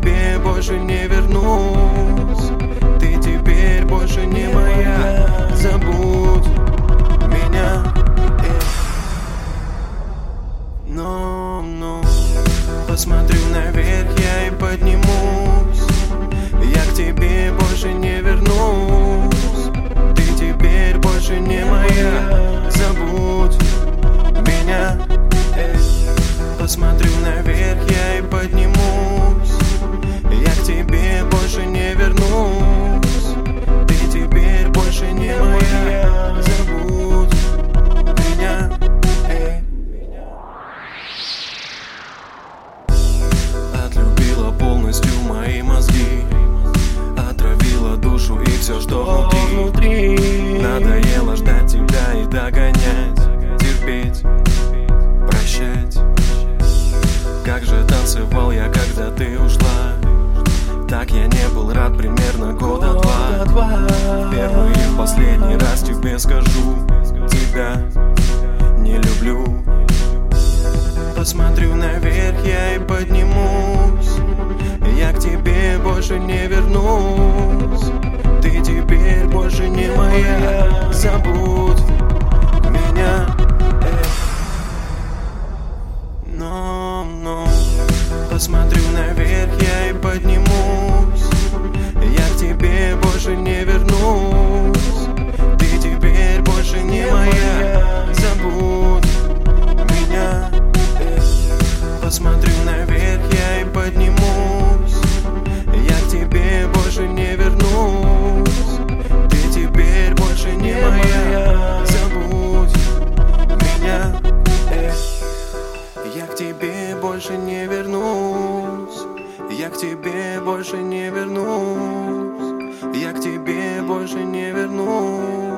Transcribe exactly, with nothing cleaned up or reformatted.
тебе больше не вернусь. Ты теперь больше не моя, забудь меня. Но, но посмотрю наверх я и поднимусь. Я к тебе больше не вернусь. Ты теперь больше не моя, забудь меня. Посмотрю наверх я и поднимусь. Я к тебе больше не вернусь. Ты теперь больше не моя, забудь меня. Отлюбила полностью мои мозги, отравила душу и все, что внутри. Надоело ждать тебя и догонять, терпеть, прощать. Как же танцевал я, когда ты ушла. Так я не был рад примерно года два. Первый и последний раз тебе скажу, тебя не люблю. Посмотрю наверх я и поднимусь. Я к тебе больше не вернусь. Ты теперь больше не моя, забудь меня. Но, но посмотрю наверх я и поднимусь. Я к тебе больше не вернусь. Ты теперь больше не моя, забудь меня. Посмотрю наверх я и поднимусь. Я к тебе больше не вернусь. Ты теперь больше не моя, забудь меня. Я к тебе больше не вернусь. Я к тебе больше не вернусь. Я к тебе больше не вернусь.